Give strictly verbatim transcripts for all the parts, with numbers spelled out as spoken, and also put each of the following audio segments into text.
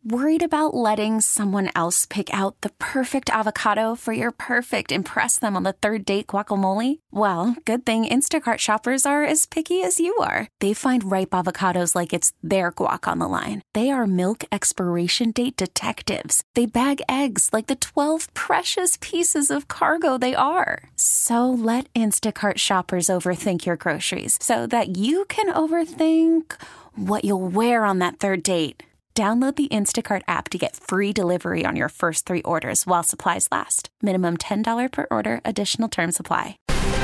Worried about letting someone else pick out the perfect avocado for your perfect impress them on the third date guacamole? Well, good thing Instacart shoppers are as picky as you are. They find ripe avocados like it's their guac on the line. They are milk expiration date detectives. They bag eggs like the twelve precious pieces of cargo they are. So let Instacart shoppers overthink your groceries so that you can overthink what you'll wear on that third date. Download the Instacart app to get free delivery on your first three orders while supplies last. Minimum ten dollars per order. Additional terms apply.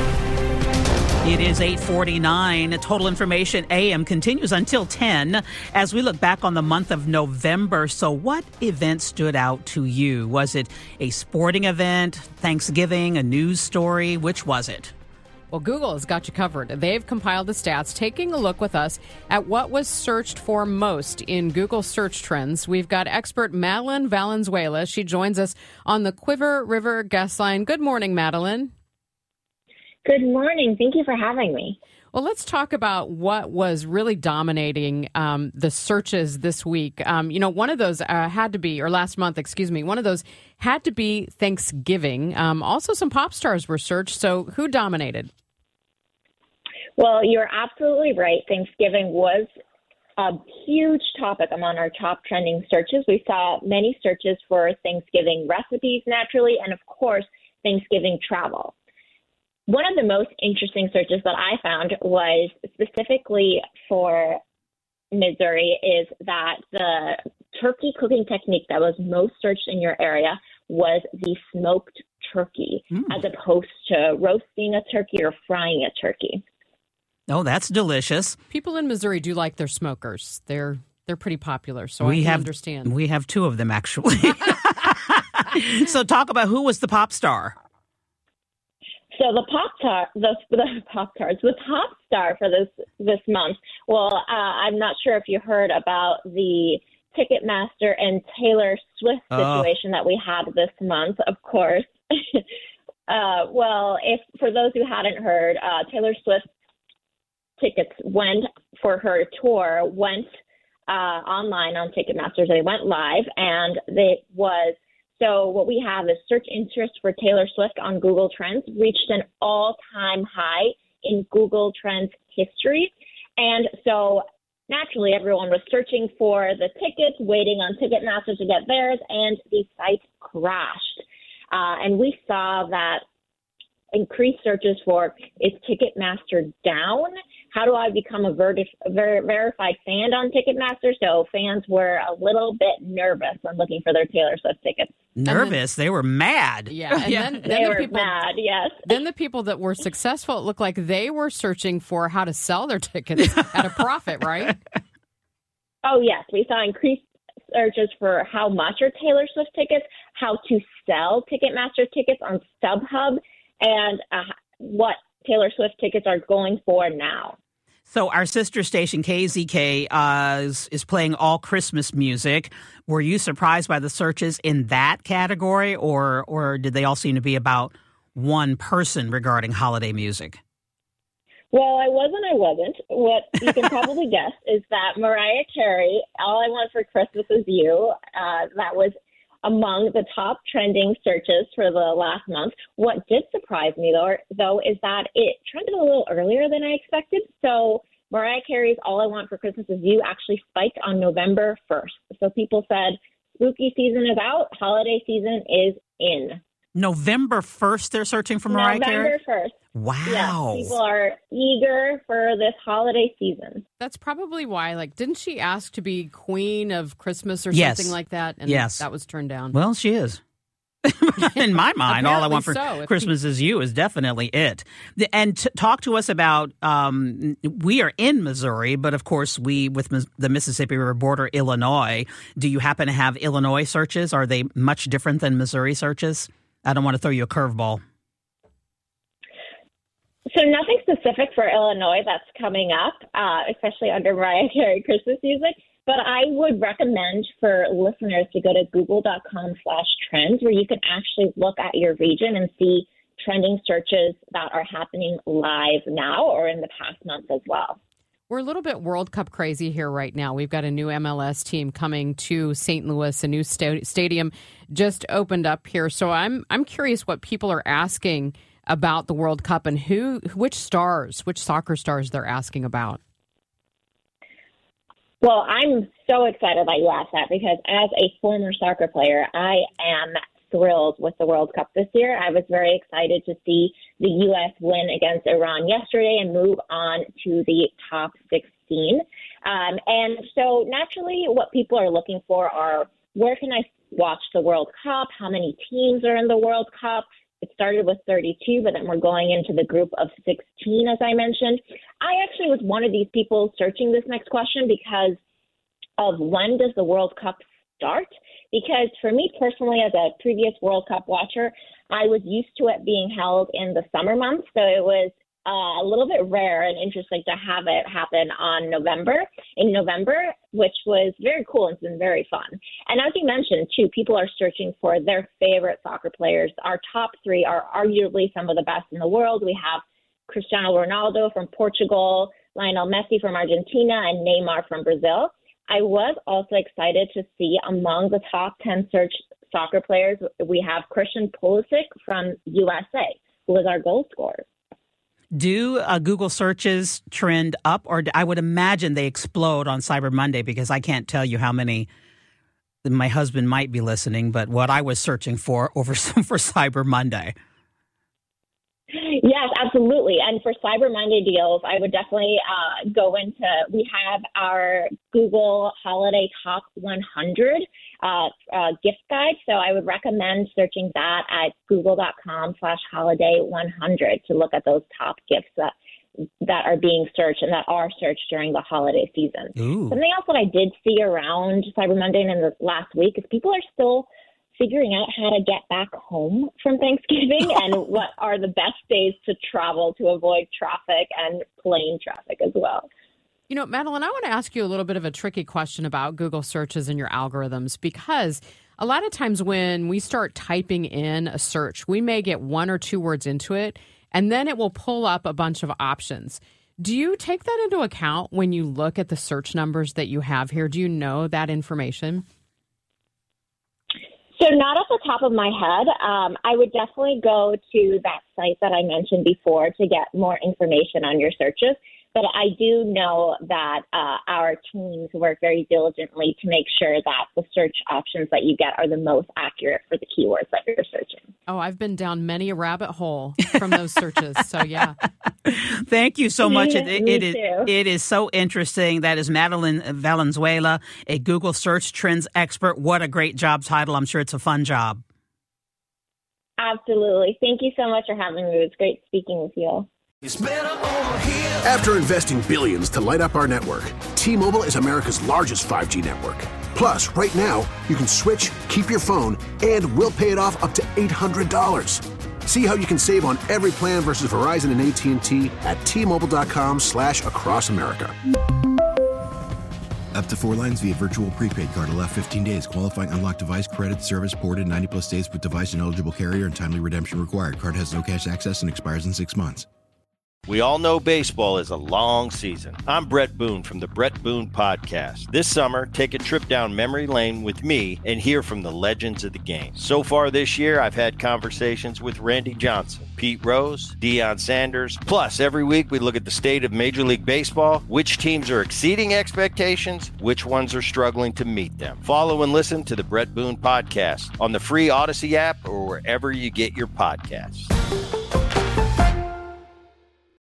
It is eight forty-nine. Total Information A M continues until ten as we look back on the month of November. So what event stood out to you? Was it a sporting event, Thanksgiving, a news story? Which was it? Well, Google has got you covered. They've compiled the stats, taking a look with us at what was searched for most in Google search trends. We've got expert Madeline Valenzuela. She joins us on the Cuivre River guest line. Good morning, Madeline. Good morning. Thank you for having me. Well, let's talk about what was really dominating um, the searches this week. Um, you know, one of those uh, had to be, or last month, excuse me, one of those had to be Thanksgiving. Um, also, some pop stars were searched. So who dominated? Well, you're absolutely right. Thanksgiving was a huge topic among our top trending searches. We saw many searches for Thanksgiving recipes, naturally, and of course, Thanksgiving travel. One of the most interesting searches that I found was specifically for Missouri is that the turkey cooking technique that was most searched in your area was the smoked turkey, mm. as opposed to roasting a turkey or frying a turkey. Oh, that's delicious. People in Missouri do like their smokers. They're they're pretty popular, so we I can have, understand. We have two of them, actually. So talk about who was the pop star. So the pop star, the, the pop stars, the top star for this this month. Well, uh, I'm not sure if you heard about the Ticketmaster and Taylor Swift situation oh. that we had this month. Of course. uh, well, if for those who hadn't heard, uh, Taylor Swift tickets went for her tour went uh, online on Ticketmaster. They went live, and it was. So what we have is search interest for Taylor Swift on Google Trends reached an all-time high in Google Trends history. And so naturally, everyone was searching for the tickets, waiting on Ticketmaster to get theirs, and the site crashed. Uh, and we saw that increased searches for, is Ticketmaster down? How do I become a ver- ver- verified fan on Ticketmaster? So fans were a little bit nervous when looking for their Taylor Swift tickets. Nervous? Then, they were mad. Yeah, and yeah. then, then they the were people, mad, yes. Then the people that were successful, it looked like they were searching for how to sell their tickets at a profit, right? Oh, yes. We saw increased searches for how much are Taylor Swift tickets, how to sell Ticketmaster tickets on StubHub, and uh, what Taylor Swift tickets are going for now. So our sister station, K Z K, uh, is, is playing all Christmas music. Were you surprised by the searches in that category, or or did they all seem to be about one person regarding holiday music? Well, I was and I wasn't. What you can probably guess is that Mariah Carey, All I Want for Christmas Is You, uh, that was among the top trending searches for the last month. What did surprise me, though, though, is that it trended a little earlier than I expected. So Mariah Carey's All I Want for Christmas Is You actually spiked on November first. So people said, spooky season is out, holiday season is in. November first, they're searching for Mariah Carey? November first. Wow. Yes, people are eager for this holiday season. That's probably why, like, didn't she ask to be queen of Christmas or yes. something like that? And yes. that was turned down. Well, she is. In my mind, all I want for so. Christmas is you is definitely it. And t- talk to us about, um, we are in Missouri, but of course we, with mis- the Mississippi River border, Illinois, do you happen to have Illinois searches? Are they much different than Missouri searches? I don't want to throw you a curveball. So nothing specific for Illinois that's coming up, uh, especially under Mariah Carey Christmas music. But I would recommend for listeners to go to google.com slash trends, where you can actually look at your region and see trending searches that are happening live now or in the past month as well. We're a little bit World Cup crazy here right now. We've got a new M L S team coming to Saint Louis. A new sta- stadium just opened up here. So I'm I'm curious what people are asking about the World Cup and who, which stars, which soccer stars they're asking about. Well, I'm so excited that you asked that because as a former soccer player, I am thrilled with the World Cup this year. I was very excited to see the U S win against Iran yesterday and move on to the top sixteen. Um, and so naturally what people are looking for are where can I watch the World Cup? How many teams are in the World Cup? It started with thirty-two, but then we're going into the group of sixteen, as I mentioned. I actually was one of these people searching this next question because of when does the World Cup start? Because for me personally, as a previous World Cup watcher, I was used to it being held in the summer months. So it was uh, a little bit rare and interesting to have it happen on November, in November, which was very cool and it's been very fun. And as you mentioned, too, people are searching for their favorite soccer players. Our top three are arguably some of the best in the world. We have Cristiano Ronaldo from Portugal, Lionel Messi from Argentina, and Neymar from Brazil. I was also excited to see among the top ten search soccer players, we have Christian Pulisic from U S A, who was our goal scorer. Do uh, Google searches trend up, or I would imagine they explode on Cyber Monday because I can't tell you how many my husband might be listening, but what I was searching for over for Cyber Monday. Yes, absolutely. And for Cyber Monday deals, I would definitely uh, go into, we have our Google Holiday Top one hundred uh, uh, gift guide. So I would recommend searching that at google.com slash holiday 100 to look at those top gifts that that are being searched and that are searched during the holiday season. Ooh. Something else that I did see around Cyber Monday and in the last week is people are still figuring out how to get back home from Thanksgiving and what are the best days to travel to avoid traffic and plane traffic as well. You know, Madeline, I want to ask you a little bit of a tricky question about Google searches and your algorithms, because a lot of times when we start typing in a search, we may get one or two words into it, and then it will pull up a bunch of options. Do you take that into account when you look at the search numbers that you have here? Do you know that information? So not off the top of my head. Um, I would definitely go to that site that I mentioned before to get more information on your searches. But I do know that uh, our teams work very diligently to make sure that the search options that you get are the most accurate for the keywords that you're searching. Oh, I've been down many a rabbit hole from those searches. So, yeah. Thank you so much. It, Me it, is, too. it is so interesting. That is Madeline Valenzuela, a Google search trends expert. What a great job title. I'm sure it's a fun job. Absolutely. Thank you so much for having me. It was great speaking with you all. After investing billions to light up our network, T-Mobile is America's largest five G network. Plus, right now, you can switch, keep your phone, and we'll pay it off up to eight hundred dollars. See how you can save on every plan versus Verizon and A T and T at T-Mobile.com slash across America. Up to four lines via virtual prepaid card. Allow fifteen days. Qualifying unlocked device credit service ported ninety plus days with device and eligible carrier and timely redemption required. Card has no cash access and expires in six months. We all know baseball is a long season. I'm Brett Boone from the Brett Boone Podcast. This summer, take a trip down memory lane with me and hear from the legends of the game. So far this year, I've had conversations with Randy Johnson, Pete Rose, Deion Sanders. Plus, every week we look at the state of Major League Baseball, which teams are exceeding expectations, which ones are struggling to meet them. Follow and listen to the Brett Boone Podcast on the free Odyssey app or wherever you get your podcasts.